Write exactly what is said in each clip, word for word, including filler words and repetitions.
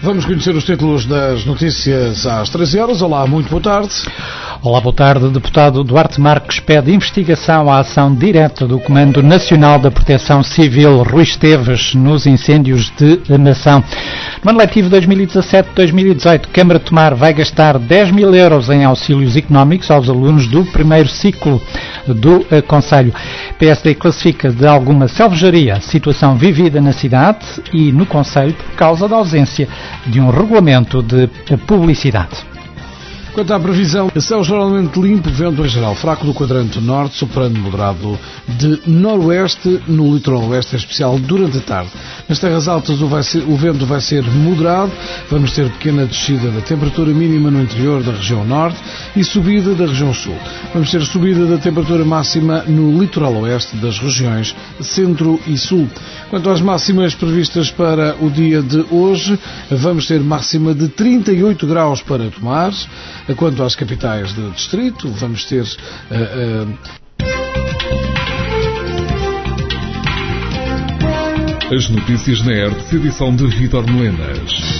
Vamos conhecer os títulos das notícias às treze horas. Olá, muito boa tarde. Olá, boa tarde. O deputado Duarte Marques pede investigação à ação direta do Comando Nacional da Proteção Civil, Rui Esteves, nos incêndios de Mação. No ano letivo dois mil e dezassete dois mil e dezoito, Câmara de Tomar vai gastar dez mil euros em auxílios económicos aos alunos do primeiro ciclo do uh, Conselho. P S D classifica de alguma selvageria a situação vivida na cidade e no Conselho por causa da ausência de um regulamento de publicidade. Quanto à previsão, céu geralmente limpo, vento em geral fraco do quadrante norte, soprando moderado de noroeste, no litoral oeste em especial durante a tarde. Nas terras altas o, vai ser, o vento vai ser moderado, vamos ter pequena descida da temperatura mínima no interior da região norte e subida da região sul. Vamos ter subida da temperatura máxima no litoral oeste das regiões centro e sul. Quanto às máximas previstas para o dia de hoje, vamos ter máxima de trinta e oito graus para Tomar. Quanto às capitais do distrito, vamos ter... Uh, uh... As notícias na R T P, edição de Vítor Melenas.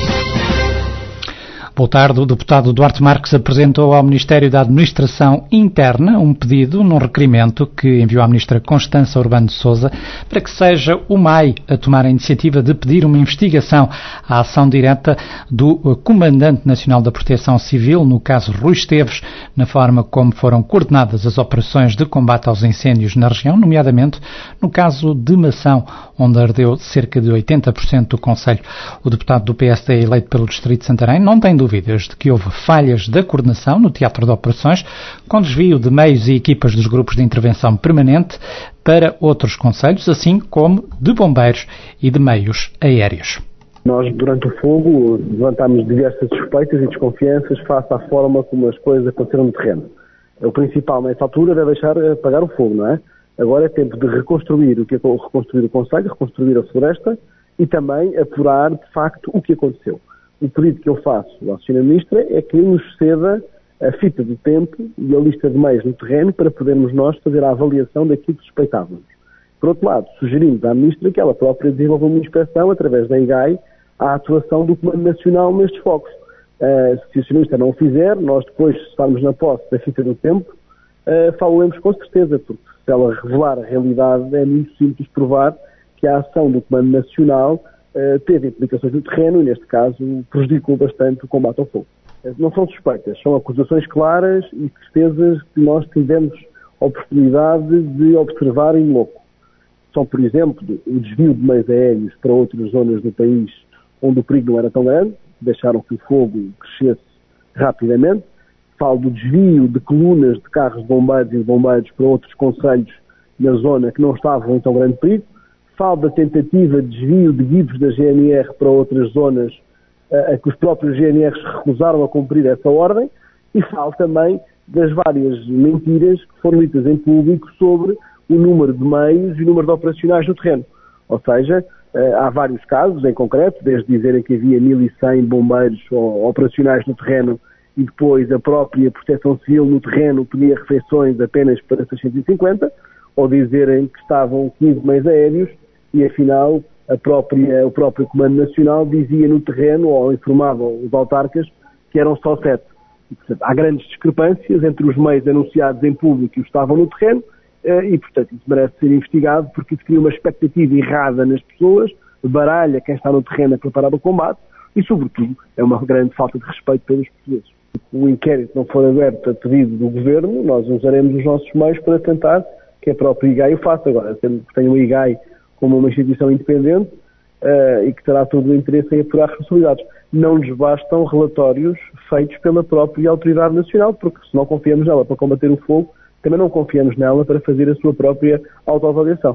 Boa tarde. O deputado Duarte Marques apresentou ao Ministério da Administração Interna um pedido num requerimento que enviou à ministra Constança Urbano de Sousa para que seja o M A I a tomar a iniciativa de pedir uma investigação à ação direta do Comandante Nacional da Proteção Civil, no caso Rui Esteves, na forma como foram coordenadas as operações de combate aos incêndios na região, nomeadamente no caso de Mação, onde ardeu cerca de oitenta por cento do Conselho. O deputado do P S D eleito pelo Distrito de Santarém não tem dúvidas de que houve falhas da coordenação no teatro de operações, com desvio de meios e equipas dos grupos de intervenção permanente para outros concelhos, assim como de bombeiros e de meios aéreos. Nós, durante o fogo, levantámos diversas suspeitas e desconfianças face à forma como as coisas aconteceram no terreno. O principal, nessa altura, era deixar apagar o fogo, não é? Agora é tempo de reconstruir o que é reconstruir o concelho, reconstruir a floresta e também apurar, de facto, o que aconteceu. O pedido que eu faço à senhora Ministra é que nos ceda a fita do tempo e a lista de meios no terreno para podermos nós fazer a avaliação daquilo que suspeitávamos. Por outro lado, sugerimos à Ministra que ela própria desenvolva uma inspeção através da I G A I à atuação do Comando Nacional nestes focos. Uh, se a senhora Ministra não o fizer, nós depois, se estarmos na posse da fita do tempo, uh, falaremos com certeza, porque se ela revelar a realidade é muito simples provar que a ação do Comando Nacional Uh, teve implicações no terreno e, neste caso, prejudicou bastante o combate ao fogo. Uh, não são suspeitas, são acusações claras e certezas que nós tivemos a oportunidade de observar em loco. São, por exemplo, o desvio de meios aéreos para outras zonas do país onde o perigo não era tão grande, deixaram que o fogo crescesse rapidamente. Falo do desvio de colunas de carros de bombeiros e de bombeiros para outros concelhos na zona que não estavam em tão grande perigo. Falo da tentativa de desvio de guidos da G N R para outras zonas a, a que os próprios G N Rs recusaram a cumprir essa ordem e falo também das várias mentiras que foram ditas em público sobre o número de meios e o número de operacionais no terreno. Ou seja, há vários casos em concreto, desde dizerem que havia mil e cem bombeiros operacionais no terreno e depois a própria Proteção Civil no terreno pedia refeições apenas para seiscentos e cinquenta, ou dizerem que estavam quinze meios aéreos e, afinal, a própria, o próprio Comando Nacional dizia no terreno, ou informavam os autarcas, que eram só sete. E, portanto, há grandes discrepâncias entre os meios anunciados em público e os que estavam no terreno, e, portanto, isso merece ser investigado, porque isso cria uma expectativa errada nas pessoas, baralha quem está no terreno a preparar o combate, e, sobretudo, é uma grande falta de respeito pelos portugueses. Se o inquérito não for aberto a pedido do Governo, nós usaremos os nossos meios para tentar que a própria I G A I o faça. Agora, tenho a I G A I como uma instituição independente uh, e que terá todo o interesse em apurar responsabilidades. Não lhes bastam relatórios feitos pela própria Autoridade Nacional, porque se não confiamos nela para combater o fogo, também não confiamos nela para fazer a sua própria autoavaliação.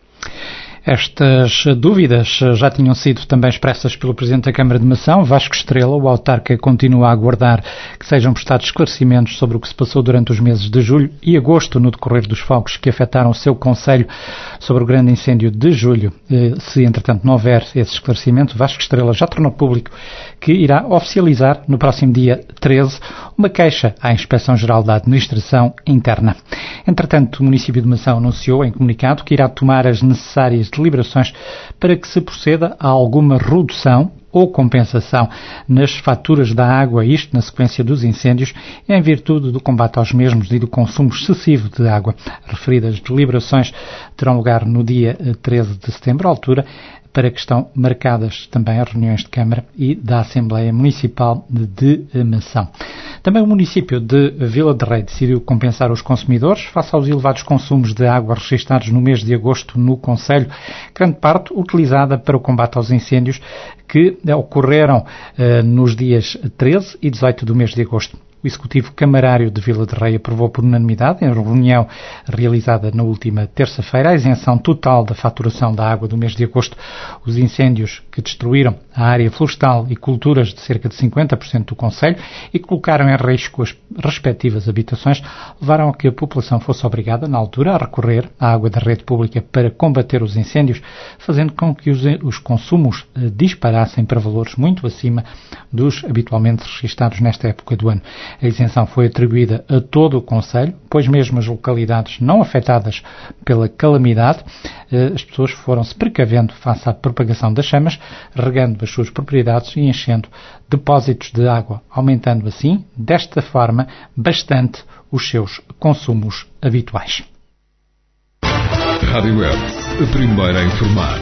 Estas dúvidas já tinham sido também expressas pelo Presidente da Câmara de Mação, Vasco Estrela. O autarca continua a aguardar que sejam prestados esclarecimentos sobre o que se passou durante os meses de julho e agosto no decorrer dos fogos que afetaram o seu concelho sobre o grande incêndio de julho. Se, entretanto, não houver esse esclarecimento, Vasco Estrela já tornou público que irá oficializar no próximo dia treze uma queixa à Inspeção-Geral da Administração Interna. Entretanto, o município de Mação anunciou em comunicado que irá tomar as necessárias deliberações para que se proceda a alguma redução ou compensação nas faturas da água, isto na sequência dos incêndios, em virtude do combate aos mesmos e do consumo excessivo de água. Referidas deliberações terão lugar no dia treze de setembro, altura para que estão marcadas também as reuniões de Câmara e da Assembleia Municipal de Mação. Também o município de Vila de Rei decidiu compensar os consumidores face aos elevados consumos de água registados no mês de agosto no concelho, grande parte utilizada para o combate aos incêndios que ocorreram eh, nos dias treze e dezoito do mês de agosto. O Executivo Camarário de Vila de Rei aprovou por unanimidade, em reunião realizada na última terça-feira, a isenção total da faturação da água do mês de agosto. Os incêndios que destruíram a área florestal e culturas de cerca de cinquenta por cento do concelho e colocaram em risco as respectivas habitações levaram a que a população fosse obrigada, na altura, a recorrer à água da rede pública para combater os incêndios, fazendo com que os, os consumos eh, disparassem para valores muito acima dos habitualmente registados nesta época do ano. A isenção foi atribuída a todo o concelho, pois mesmo as localidades não afetadas pela calamidade, as pessoas foram-se precavendo face à propagação das chamas, regando as suas propriedades e enchendo depósitos de água, aumentando assim, desta forma, bastante os seus consumos habituais. Rádio Web, a primeira a informar.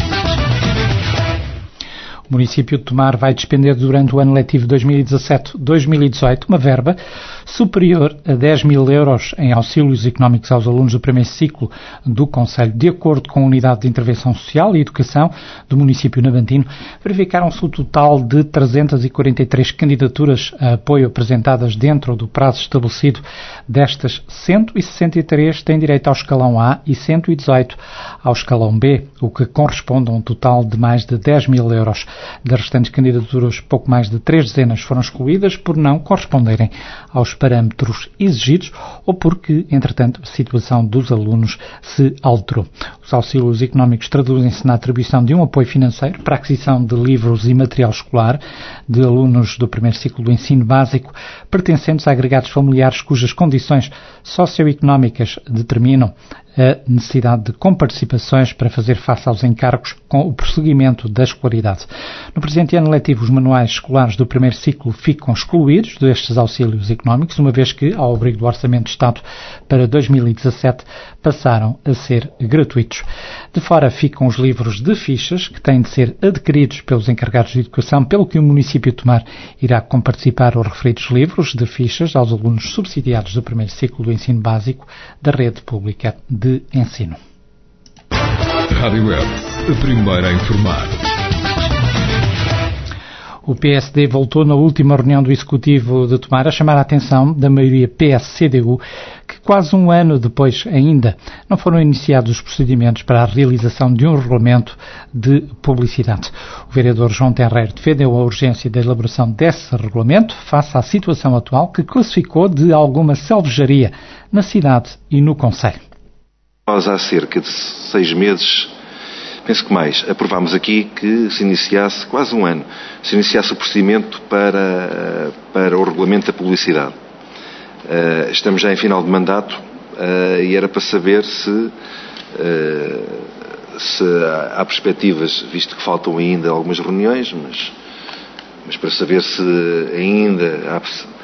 O município de Tomar vai despender durante o ano letivo dois mil e dezassete dois mil e dezoito uma verba superior a dez mil euros em auxílios económicos aos alunos do primeiro ciclo do concelho. De acordo com a Unidade de Intervenção Social e Educação do município navantino, verificaram-se o total de trezentas e quarenta e três candidaturas a apoio apresentadas dentro do prazo estabelecido. Destas, cento e sessenta e três têm direito ao escalão A e cento e dezoito ao escalão B, o que corresponde a um total de mais de dez mil euros. Das restantes candidaturas, pouco mais de três dezenas foram excluídas por não corresponderem aos parâmetros exigidos ou porque, entretanto, a situação dos alunos se alterou. Os auxílios económicos traduzem-se na atribuição de um apoio financeiro para a aquisição de livros e material escolar de alunos do primeiro ciclo do ensino básico pertencentes a agregados familiares cujas condições socioeconómicas determinam a necessidade de comparticipações para fazer face aos encargos com o prosseguimento da escolaridade. No presente ano letivo, os manuais escolares do primeiro ciclo ficam excluídos destes auxílios económicos, uma vez que, ao abrigo do Orçamento de Estado para dois mil e dezassete, passaram a ser gratuitos. De fora ficam os livros de fichas, que têm de ser adquiridos pelos encarregados de educação, pelo que o município de Tomar irá comparticipar os referidos livros de fichas aos alunos subsidiados do primeiro ciclo do ensino básico da rede pública de ensino. Rádio Web, a primeira a informar. O P S D voltou na última reunião do Executivo de Tomar a chamar a atenção da maioria P S C D U que quase um ano depois ainda não foram iniciados os procedimentos para a realização de um regulamento de publicidade. O vereador João Terreiro defendeu a urgência da elaboração desse regulamento face à situação atual que classificou de alguma selvageria na cidade e no concelho. Nós há cerca de seis meses, penso que mais, aprovámos aqui que se iniciasse, quase um ano, se iniciasse o procedimento para, para o regulamento da publicidade. Uh, estamos já em final de mandato uh, e era para saber se, uh, se há perspectivas, visto que faltam ainda algumas reuniões, mas, mas para saber se ainda há,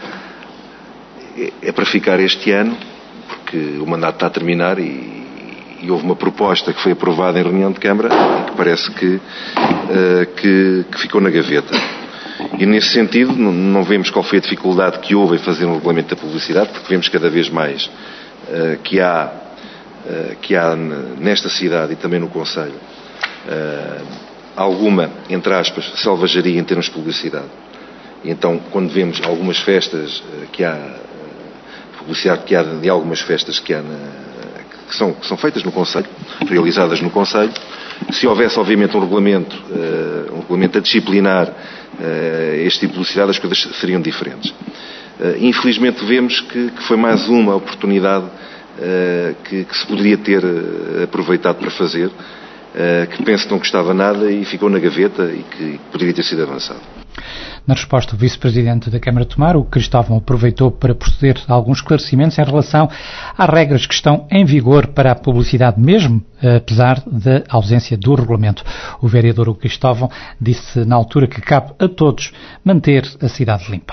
é para ficar este ano, porque o mandato está a terminar e E houve uma proposta que foi aprovada em reunião de Câmara e que parece que, uh, que, que ficou na gaveta. E nesse sentido não, não vemos qual foi a dificuldade que houve em fazer um regulamento da publicidade, porque vemos cada vez mais uh, que, há, uh, que há nesta cidade e também no concelho uh, alguma, entre aspas, selvageria em termos de publicidade. E então, quando vemos algumas festas uh, que há, uh, publicidade que há de algumas festas que há na Que são, que são feitas no concelho, realizadas no concelho. Se houvesse, obviamente, um regulamento, uh, um regulamento a disciplinar uh, este tipo de publicidade, as coisas seriam diferentes. Uh, infelizmente, vemos que, que foi mais uma oportunidade uh, que, que se poderia ter uh, aproveitado para fazer, uh, que penso que não custava nada e ficou na gaveta e que poderia ter sido avançado. Na resposta, o vice-presidente da Câmara de Tomar, o Cristóvão, aproveitou para proceder a alguns esclarecimentos em relação às regras que estão em vigor para a publicidade mesmo, apesar da ausência do regulamento. O vereador o Cristóvão disse na altura que cabe a todos manter a cidade limpa.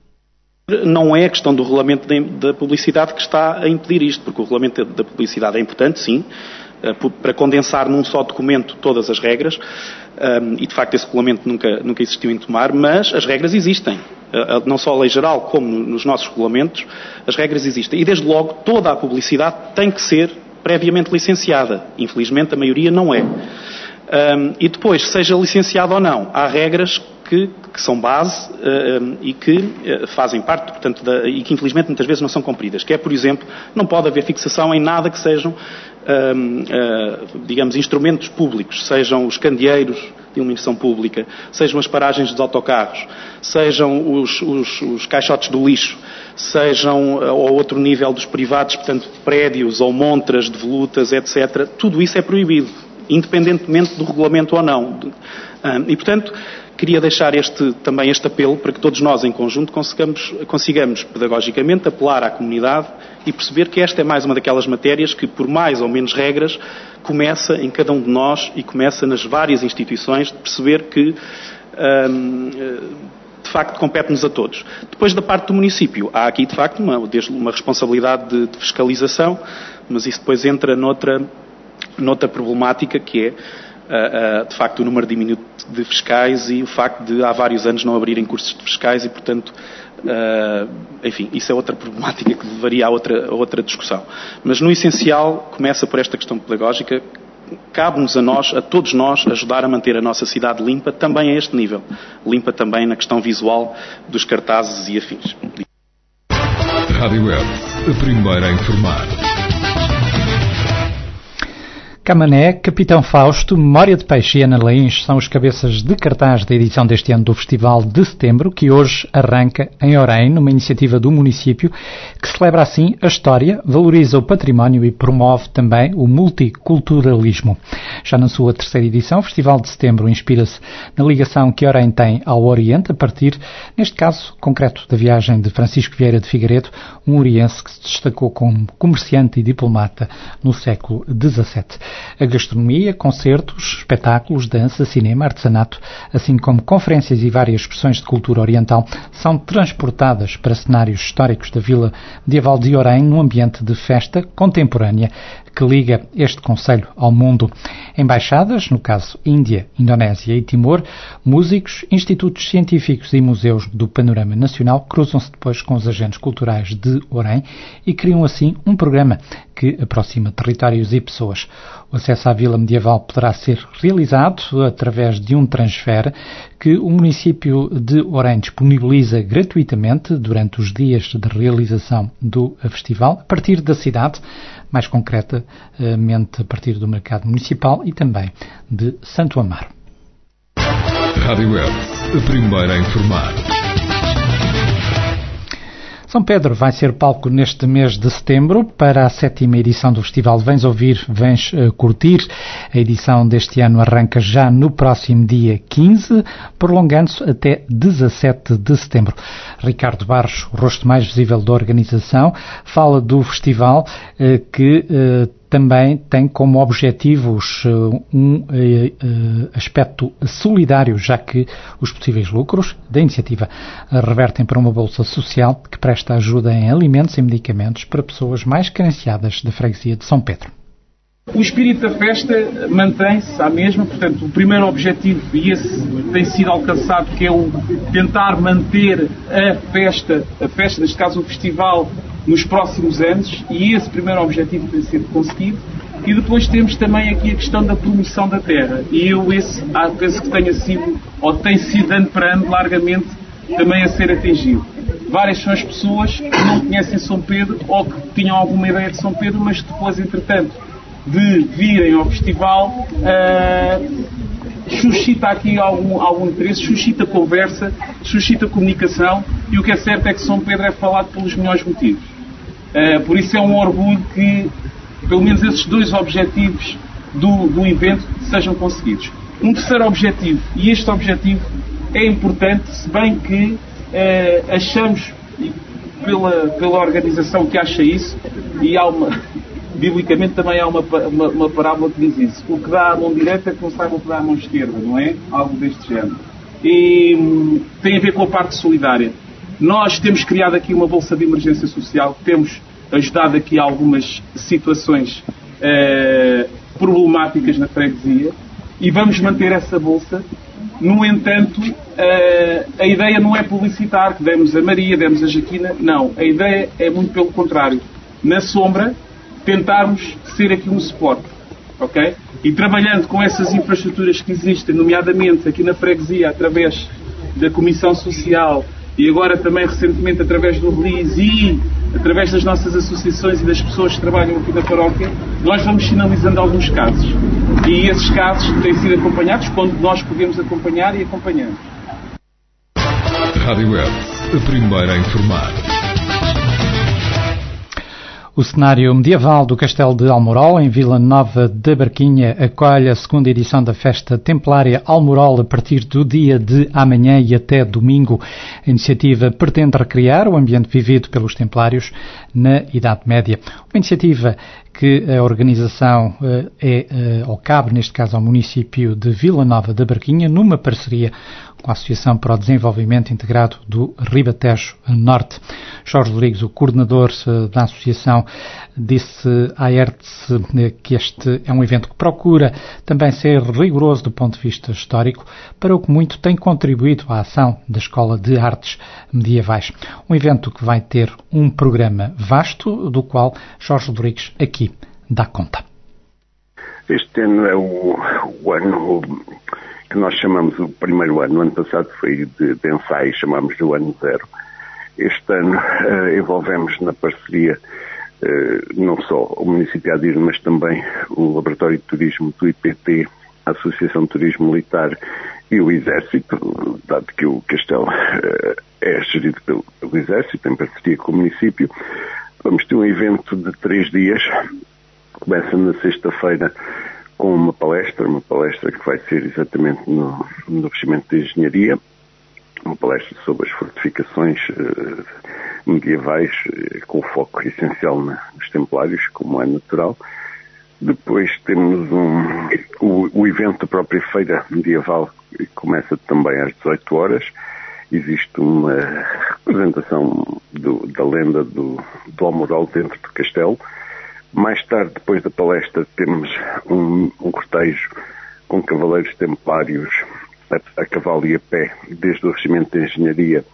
Não é a questão do regulamento da publicidade que está a impedir isto, porque o regulamento da publicidade é importante, sim, para condensar num só documento todas as regras, e de facto esse regulamento nunca, nunca existiu em Tomar, mas as regras existem. Não só a lei geral como nos nossos regulamentos, as regras existem. E desde logo toda a publicidade tem que ser previamente licenciada. Infelizmente a maioria não é. E depois, seja licenciada ou não, há regras Que, que são base uh, e que uh, fazem parte, portanto, da, e que infelizmente muitas vezes não são cumpridas. Que é, por exemplo, não pode haver fixação em nada que sejam, uh, uh, digamos, instrumentos públicos, sejam os candeeiros de iluminação pública, sejam as paragens dos autocarros, sejam os, os, os caixotes do lixo, sejam uh, ao outro nível dos privados, portanto, prédios ou montras de volutas, etcétera. Tudo isso é proibido, independentemente do regulamento ou não. Uh, e, portanto, queria deixar este, também este apelo para que todos nós, em conjunto, consigamos, consigamos pedagogicamente apelar à comunidade e perceber que esta é mais uma daquelas matérias que, por mais ou menos regras, começa em cada um de nós e começa nas várias instituições, de perceber que, hum, de facto, compete-nos a todos. Depois da parte do município, há aqui, de facto, uma, uma responsabilidade de, de fiscalização, mas isso depois entra noutra, noutra problemática, que é, Uh, uh, de facto, o número diminuto de fiscais e o facto de há vários anos não abrirem cursos de fiscais e, portanto, uh, enfim, isso é outra problemática que levaria a outra, a outra discussão. Mas, no essencial, começa por esta questão pedagógica. Cabe-nos a nós, a todos nós, ajudar a manter a nossa cidade limpa, também a este nível. Limpa também na questão visual dos cartazes e afins. Rádio Web, a primeira a informar. Camané, Capitão Fausto, Memória de Peixe e Ana Lains são os cabeças de cartaz da edição deste ano do Festival de Setembro, que hoje arranca em Orém, numa iniciativa do município, que celebra assim a história, valoriza o património e promove também o multiculturalismo. Já na sua terceira edição, o Festival de Setembro inspira-se na ligação que Orém tem ao Oriente, a partir, neste caso concreto, da viagem de Francisco Vieira de Figueiredo, um oriense que se destacou como comerciante e diplomata no século dezassete. A gastronomia, concertos, espetáculos, dança, cinema, artesanato, assim como conferências e várias expressões de cultura oriental são transportadas para cenários históricos da Vila Medieval de Orém num ambiente de festa contemporânea que liga este concelho ao mundo. Embaixadas, no caso Índia, Indonésia e Timor, músicos, institutos científicos e museus do panorama nacional cruzam-se depois com os agentes culturais de Orém e criam assim um programa que aproxima territórios e pessoas. O acesso à Vila Medieval poderá ser realizado através de um transfer que o município de Orém disponibiliza gratuitamente durante os dias de realização do festival, a partir da cidade, mais concretamente a partir do mercado municipal e também de Santo Amaro. Rádio Web, a primeira a informar. São Pedro vai ser palco neste mês de setembro para a sétima edição do festival Vens Ouvir, Vens uh, Curtir. A edição deste ano arranca já no próximo dia quinze, prolongando-se até dezassete de setembro. Ricardo Barros, o rosto mais visível da organização, fala do festival uh, que uh, também tem como objetivos uh, um uh, uh, aspecto solidário, já que os possíveis lucros da iniciativa uh, revertem para uma bolsa social que presta ajuda em alimentos e medicamentos para pessoas mais carenciadas da freguesia de São Pedro. O espírito da festa mantém-se à mesma, portanto, o primeiro objetivo, e esse tem sido alcançado, que é o tentar manter a festa, a festa, neste caso o festival, nos próximos anos, e esse primeiro objetivo tem sido conseguido. E depois temos também aqui a questão da promoção da terra, e eu esse penso que tenha sido, ou tem sido ano para ano, largamente também a ser atingido. Várias são as pessoas que não conhecem São Pedro, ou que tinham alguma ideia de São Pedro, mas depois, entretanto, de virem ao festival, uh, suscita aqui algum, algum interesse, suscita conversa, suscita comunicação, e o que é certo é que São Pedro é falado pelos melhores motivos. Uh, por isso é um orgulho que, pelo menos esses dois objetivos do, do evento sejam conseguidos. Um terceiro objetivo, e este objetivo é importante, se bem que eh, achamos, pela, pela organização que acha isso, e há uma, biblicamente também há uma, uma, uma parábola que diz isso, o que dá à mão direita que não saiba o que dá à mão esquerda, não é? Algo deste género. E hum, tem a ver com a parte solidária. Nós temos criado aqui uma bolsa de emergência social, temos ajudado aqui a algumas situações eh, problemáticas na freguesia, e vamos manter essa bolsa. No entanto, uh, a ideia não é publicitar, que demos a Maria, demos a Jaquina. Não, a ideia é muito pelo contrário. Na sombra, tentarmos ser aqui um suporte. Ok? E trabalhando com essas infraestruturas que existem, nomeadamente aqui na freguesia, através da Comissão Social, e agora também recentemente através do Release e através das nossas associações e das pessoas que trabalham aqui na paróquia, nós vamos sinalizando alguns casos. E esses casos têm sido acompanhados quando nós podemos acompanhar e acompanhamos. Rádio Hertz, a primeira a informar. O cenário medieval do Castelo de Almorol, em Vila Nova da Barquinha, acolhe a segunda edição da Festa Templária Almorol a partir do dia de amanhã e até domingo. A iniciativa pretende recriar o ambiente vivido pelos templários na Idade Média. Uma iniciativa que a organização é, ou cabe, neste caso, ao município de Vila Nova da Barquinha, numa parceria com a Associação para o Desenvolvimento Integrado do Ribatejo Norte. Jorge Rodrigues, o coordenador da associação, disse à Hertz que este é um evento que procura também ser rigoroso do ponto de vista histórico, para o que muito tem contribuído à ação da Escola de Artes Medievais. Um evento que vai ter um programa vasto, do qual Jorge Rodrigues aqui dá conta. Este ano é o, o ano que nós chamamos o primeiro ano. O ano passado foi de, de ensaio, chamamos de o ano zero. Este ano uh, envolvemos na parceria uh, não só o município de Adir, mas também o Laboratório de Turismo do I P T, a Associação de Turismo Militar e o Exército, dado que o castelo uh, é gerido pelo, pelo Exército, em parceria com o município. Vamos ter um evento de três dias. Começa na sexta-feira com uma palestra, uma palestra que vai ser exatamente no, no Regimento de Engenharia, uma palestra sobre as fortificações uh, medievais, uh, com foco essencial na, nos Templários, como é natural. Depois temos um, o, o evento da própria Feira Medieval, que começa também às dezoito horas. Existe uma representação do, da lenda do, do Almorol dentro do castelo. Mais tarde, depois da palestra, temos um, um cortejo com cavaleiros templários a, a cavalo e a pé, desde o Regimento de Engenharia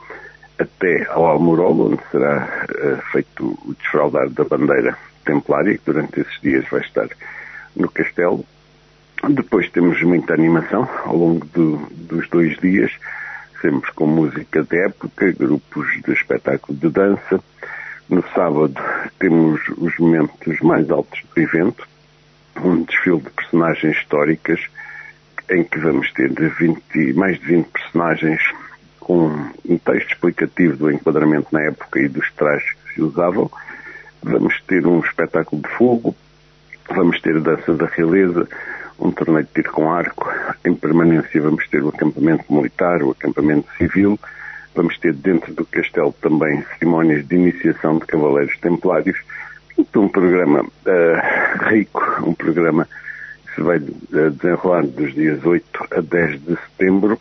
até ao Almorol, onde será uh, feito o desfraldar da bandeira templária, que durante esses dias vai estar no castelo. Depois temos muita animação ao longo do, dos dois dias, sempre com música de época, grupos de espetáculo de dança. No sábado temos os momentos mais altos do evento, um desfile de personagens históricas, em que vamos ter de vinte, mais de vinte personagens com um texto explicativo do enquadramento na época e dos trajes que se usavam. Vamos ter um espetáculo de fogo, vamos ter a dança da realeza, um torneio de tiro com arco. Em permanência vamos ter o acampamento militar, o acampamento civil. Vamos ter dentro do castelo também cerimónias de iniciação de cavaleiros templários. Um programa uh, rico, um programa que se vai uh, desenrolar dos dias oito a dez de setembro,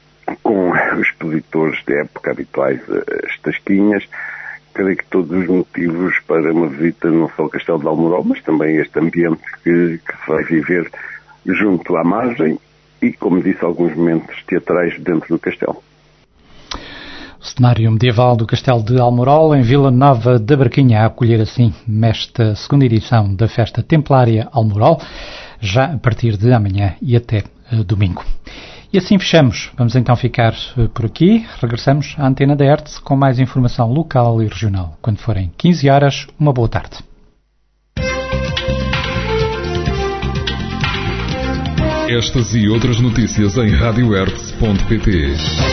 com os expositores de época habituais, uh, as tasquinhas. Creio que todos os motivos para uma visita não só ao Castelo de Almorol, mas também este ambiente que, que se vai viver junto à margem e, como disse, alguns momentos teatrais dentro do castelo. O cenário medieval do Castelo de Almorol, em Vila Nova da Barquinha, a acolher assim nesta segunda edição da Festa Templária Almorol, já a partir de amanhã e até uh, domingo. E assim fechamos. Vamos então ficar uh, por aqui. Regressamos à antena da Hertz com mais informação local e regional. Quando forem quinze horas, uma boa tarde. Estas e outras notícias em rádio hertz ponto pt.